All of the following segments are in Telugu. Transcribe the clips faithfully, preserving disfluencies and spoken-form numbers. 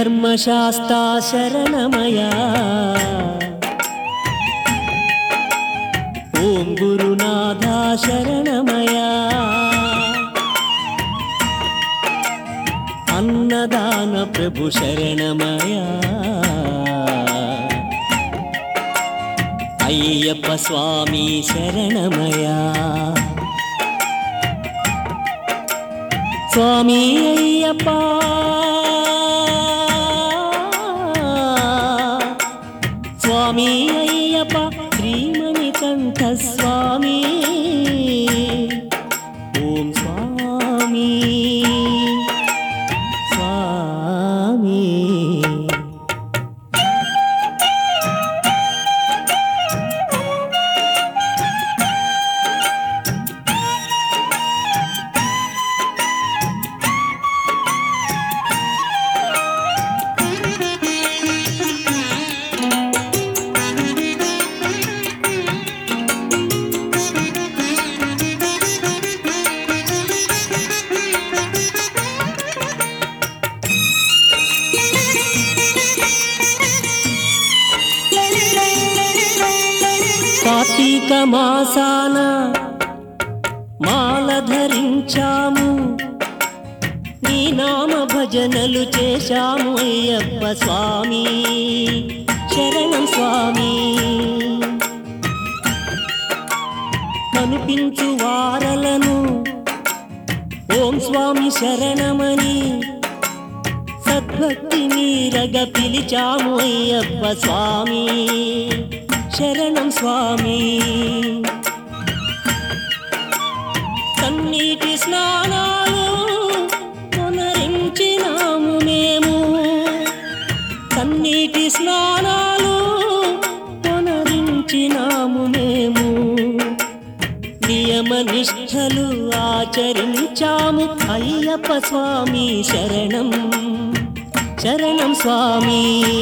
శ్రీధర్మశాస్తా శరణమయా ఓం గురునాథా శరణమయా అన్నదాన ప్రభు శరణమయా అయ్యప్ప స్వామి శరణమయా స్వామి అయ్యప్ప స్వామి అయ్యప్ప శ్రీమణికంఠ స్వామి ఓం స్వామి స్వామి కార్తీక మాసాన మాల ధరించాము నీ నామ భజనలు చేశాము అయ్యప్ప స్వామి శరణం స్వామి కనిపించు వారలను ఓం స్వామి శరణమని సద్భక్తి మీరగ పిలిచాము అయ్యప్ప స్వామి శరణం స్వామి కన్నీటి స్నానాలు పునరించినాము మేము కన్నీటి స్నానాలు పునరించినాము మేము నియమ నిష్ఠలు ఆచరించాము అయ్యప్ప స్వామి శరణం శరణం స్వామి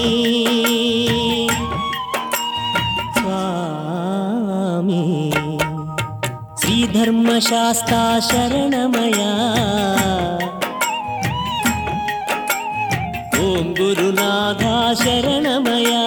స్వామి శ్రీధర్మశాస్తా శరణమయా ఓం గురునాథా శరణమయా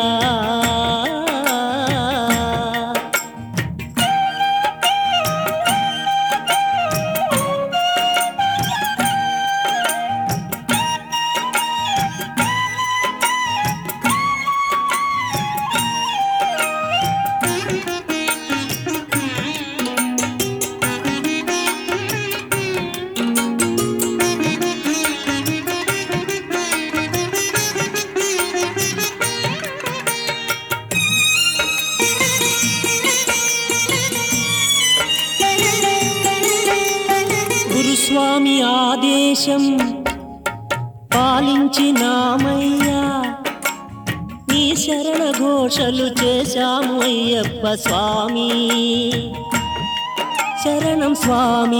గురుస్వామి ఆదేశం పాలించినామయ్యా నీ శరణ ఘోషలు చేశాము అయ్యప్ప స్వామి శరణం స్వామి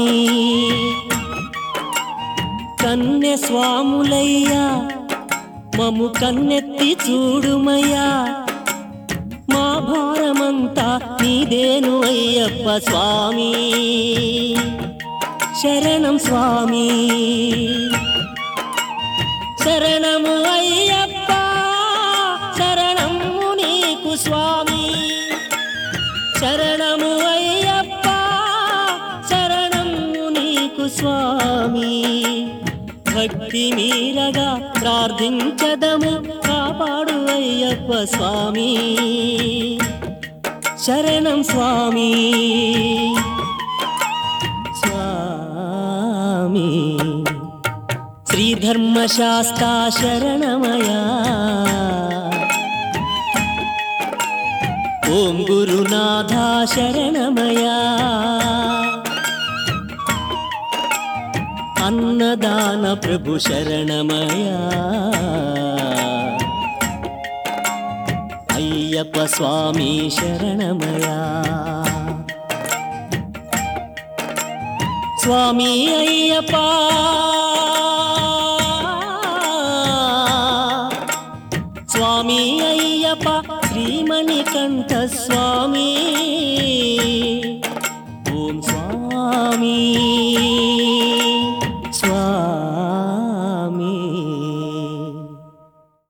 కన్నె స్వాములయ్యా మము కన్నెత్తి చూడుమయ్యా మా భారమంతా నీదేను అయ్యప్ప స్వామి శరణం స్వామి శరణము అయ్యప్ప శరణము నీకు స్వామి శరణము అయ్యప్ప శరణము నీకు స్వామి భక్తి మీరగా ప్రార్థించదము కాపాడు అయ్యప్ప స్వామి శరణం స్వామి స్వామి శ్రీధర్మశాస్తా శరణమయా ఓం గురునాథా శరణమయా అన్నదాన ప్రభు శరణమయా అయ్యప్ప స్వామి శరణమయా స్వామి అయ్యప్ప